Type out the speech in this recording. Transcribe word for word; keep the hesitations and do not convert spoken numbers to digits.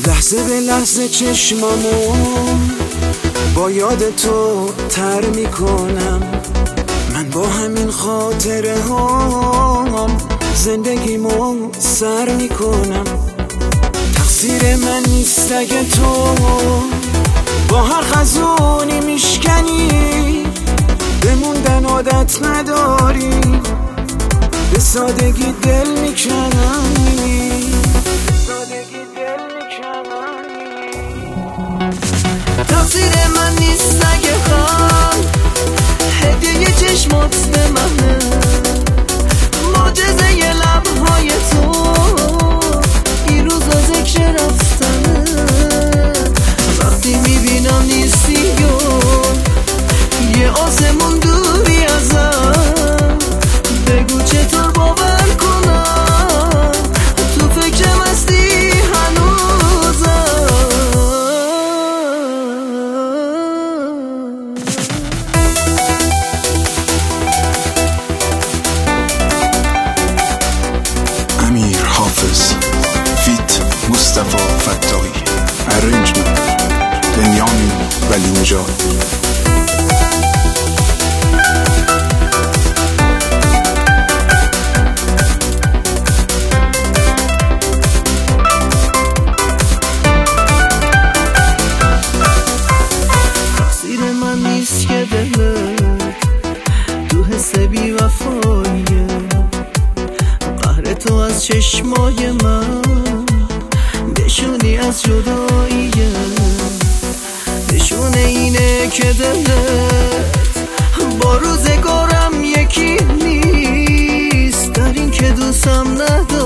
لحظه به لحظه چشمامو با یاد تو تر میکنم. من با همین خاطره هام زندگیمو سر میکنم. تقصیر من نیست اگه تو با هر خزونی میشکنی، بموندن عادت نداری، به سادگی دل میکنی. تقصیر من نیست اگه خواهم هدیه چشمات به منه، معجزه ی لبهای تو این روزا ذکر رفتنه. وقتی میبینم نیستی و یه آسمون دوری ازم، بگو چطور باور کنم تو فکرم هستی هنوزم. امیر حافظ فیت مصطفی فتاحی، ارنجمنت بنیامین ولی نژاد. تقصیر من نیست که دلت تو حس بی وفاییه، قهر تو از چشمای من نشونی از جداییه. نشونه اینه که دلت با روزگارم یکی نیست، در این که دوستم نداری